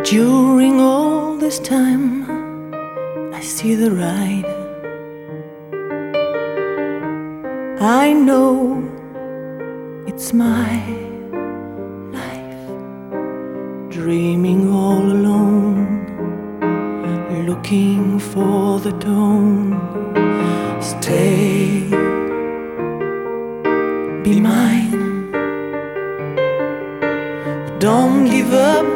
During all this time, I see the ride. I know it's my life, dreaming all alone, looking for the tone. Stay, be mine, don't give up.